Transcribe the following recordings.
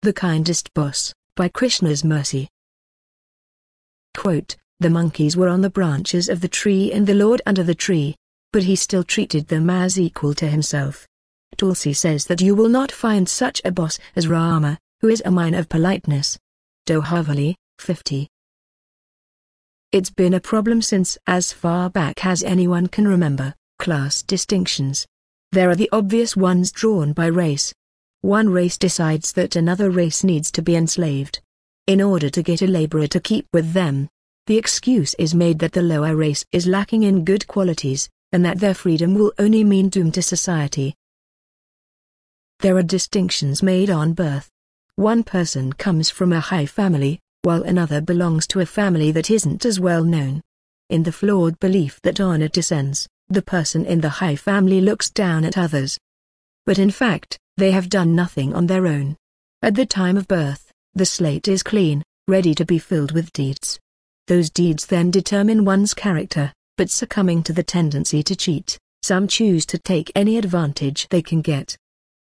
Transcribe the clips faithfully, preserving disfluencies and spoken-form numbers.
The Kindest Boss, by Krishna's Mercy. Quote, the monkeys were on the branches of the tree and the Lord under the tree, but he still treated them as equal to himself. Tulsi says that you will not find such a boss as Rama, who is a mine of politeness. Dohavali, fifty. It's been a problem since as far back as anyone can remember, class distinctions. There are the obvious ones drawn by race. One race decides that another race needs to be enslaved. In order to get a laborer to keep with them, the excuse is made that the lower race is lacking in good qualities, and that their freedom will only mean doom to society. There are distinctions made on birth. One person comes from a high family, while another belongs to a family that isn't as well known. In the flawed belief that honor descends, the person in the high family looks down at others. But in fact, they have done nothing on their own. At the time of birth, the slate is clean, ready to be filled with deeds. Those deeds then determine one's character, but succumbing to the tendency to cheat, some choose to take any advantage they can get.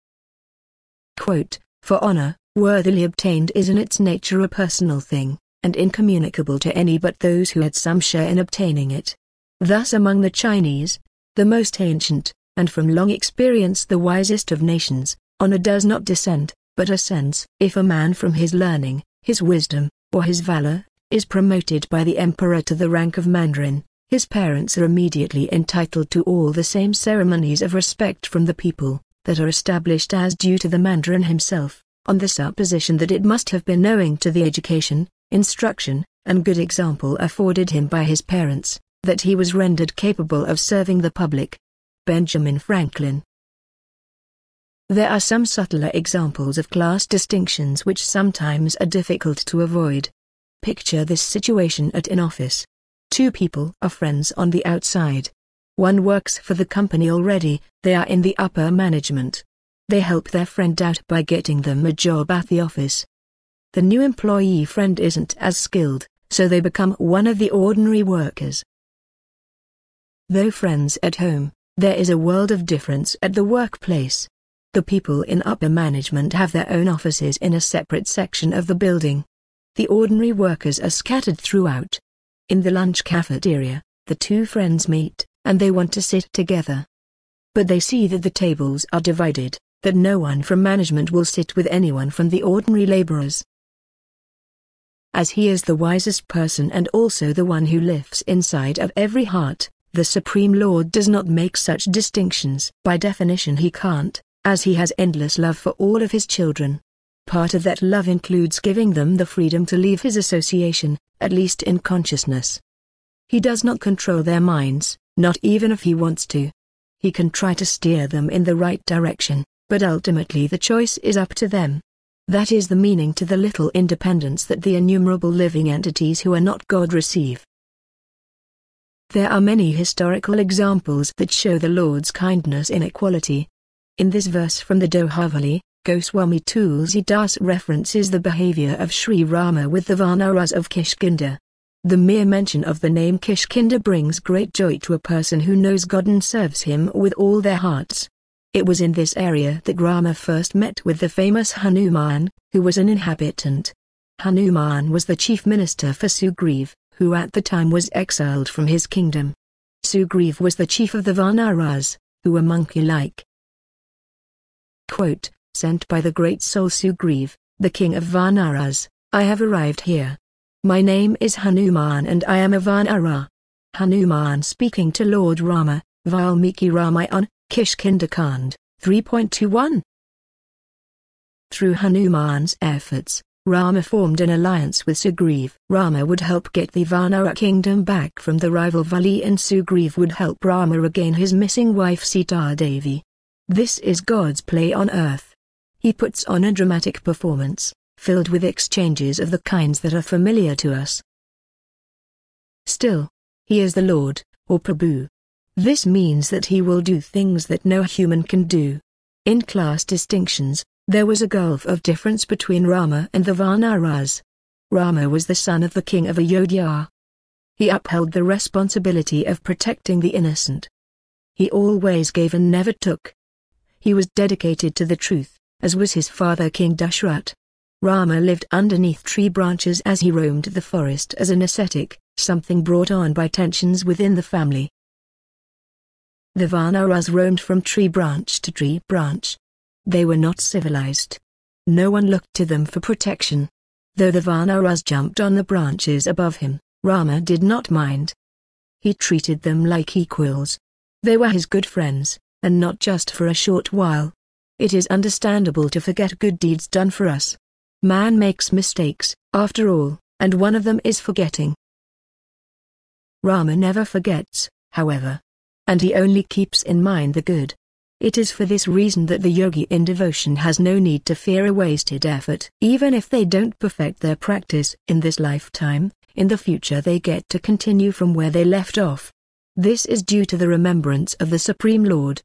Quote, for honor, worthily obtained is in its nature a personal thing, and incommunicable to any but those who had some share in obtaining it. Thus among the Chinese, the most ancient, and from long experience the wisest of nations, honor does not descend, but ascends. If a man from his learning, his wisdom, or his valor, is promoted by the emperor to the rank of mandarin, his parents are immediately entitled to all the same ceremonies of respect from the people, that are established as due to the mandarin himself, on the supposition that it must have been owing to the education, instruction, and good example afforded him by his parents, that he was rendered capable of serving the public. Benjamin Franklin. There are some subtler examples of class distinctions which sometimes are difficult to avoid. Picture this situation at an office. Two people are friends on the outside. One works for the company already, they are in the upper management. They help their friend out by getting them a job at the office. The new employee friend isn't as skilled, so they become one of the ordinary workers. Though friends at home, there is a world of difference at the workplace. The people in upper management have their own offices in a separate section of the building. The ordinary workers are scattered throughout. In the lunch cafeteria, the two friends meet, and they want to sit together. But they see that the tables are divided, that no one from management will sit with anyone from the ordinary laborers. As he is the wisest person and also the one who lives inside of every heart, the Supreme Lord does not make such distinctions. By definition he can't, as he has endless love for all of his children. Part of that love includes giving them the freedom to leave his association, at least in consciousness. He does not control their minds, not even if he wants to. He can try to steer them in the right direction, but ultimately the choice is up to them. That is the meaning to the little independence that the innumerable living entities who are not God receive. There are many historical examples that show the Lord's kindness in equality. In this verse from the Dohavali, Goswami Tulsidas references the behavior of Sri Rama with the Vanaras of Kishkinda. The mere mention of the name Kishkinda brings great joy to a person who knows God and serves him with all their hearts. It was in this area that Rama first met with the famous Hanuman, who was an inhabitant. Hanuman was the chief minister for Sugriv, who at the time was exiled from his kingdom. Sugriv was the chief of the Vanaras, who were monkey-like. Quote, sent by the great soul Sugriv, the king of Vanaras, I have arrived here. My name is Hanuman and I am a Vanara. Hanuman speaking to Lord Rama, Valmiki Ramayana, Kishkinda-Kand, three point two one. Through Hanuman's efforts, Rama formed an alliance with Sugriv. Rama would help get the Vanara kingdom back from the rival Vali and Sugriv would help Rama regain his missing wife Sita Devi. This is God's play on earth. He puts on a dramatic performance, filled with exchanges of the kinds that are familiar to us. Still, he is the Lord, or Prabhu. This means that he will do things that no human can do. In class distinctions, there was a gulf of difference between Rama and the Vanaras. Rama was the son of the king of Ayodhya. He upheld the responsibility of protecting the innocent. He always gave and never took. He was dedicated to the truth, as was his father King Dashrath. Rama lived underneath tree branches as he roamed the forest as an ascetic, something brought on by tensions within the family. The Vanaras roamed from tree branch to tree branch. They were not civilized. No one looked to them for protection. Though the Vanaras jumped on the branches above him, Rama did not mind. He treated them like equals. They were his good friends, and not just for a short while. It is understandable to forget good deeds done for us. Man makes mistakes, after all, and one of them is forgetting. Rama never forgets, however. And he only keeps in mind the good. It is for this reason that the yogi in devotion has no need to fear a wasted effort. Even if they don't perfect their practice in this lifetime, in the future they get to continue from where they left off. This is due to the remembrance of the Supreme Lord.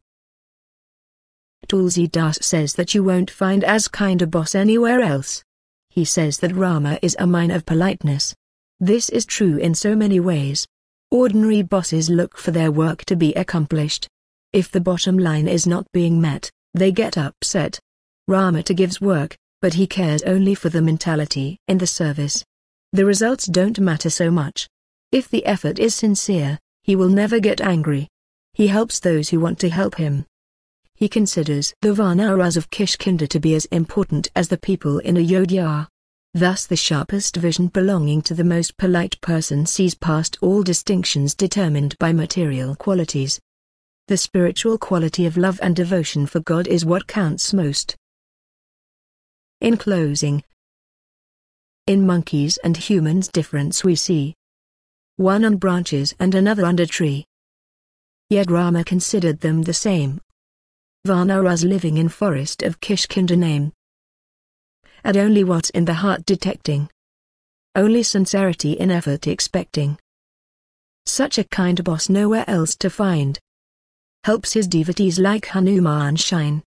Tulsidas says that you won't find as kind a boss anywhere else. He says that Rama is a mine of politeness. This is true in so many ways. Ordinary bosses look for their work to be accomplished. If the bottom line is not being met, they get upset. Rama gives work, but he cares only for the mentality in the service. The results don't matter so much. If the effort is sincere, he will never get angry. He helps those who want to help him. He considers the Vanaras of Kishkinda to be as important as the people in Ayodhya. Thus the sharpest vision belonging to the most polite person sees past all distinctions determined by material qualities. The spiritual quality of love and devotion for God is what counts most. In closing, in monkeys and humans difference we see. One on branches and another under tree. Yet Rama considered them the same. Vanaras living in forest of Kishkinda name. And only what's in the heart detecting. Only sincerity in effort expecting. Such a kind boss nowhere else to find. Helps his devotees like Hanuman shine.